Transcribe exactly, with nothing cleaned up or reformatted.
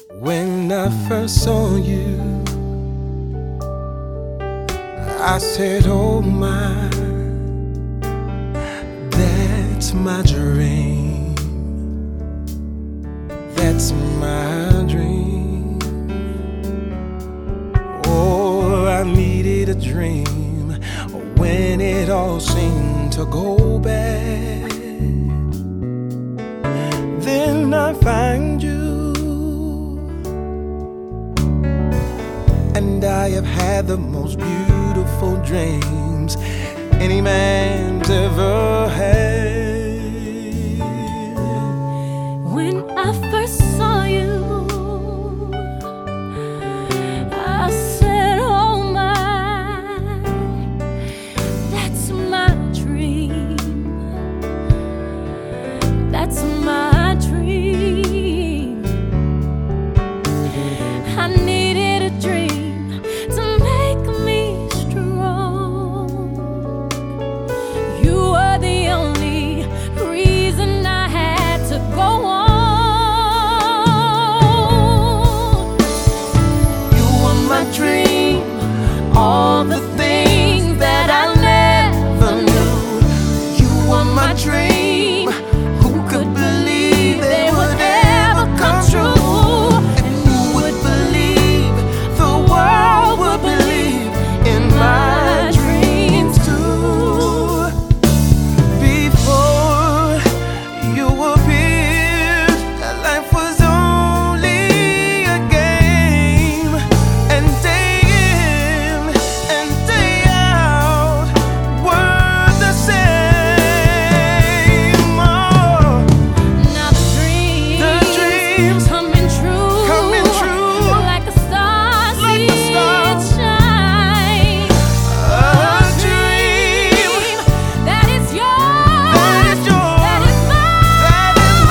When I first saw you, I said, oh my, that's my dream. That's my dream. Oh, I needed a dream when it all seemed to go bad. Then I find you, and I have had the most beautiful dreams any man's ever had.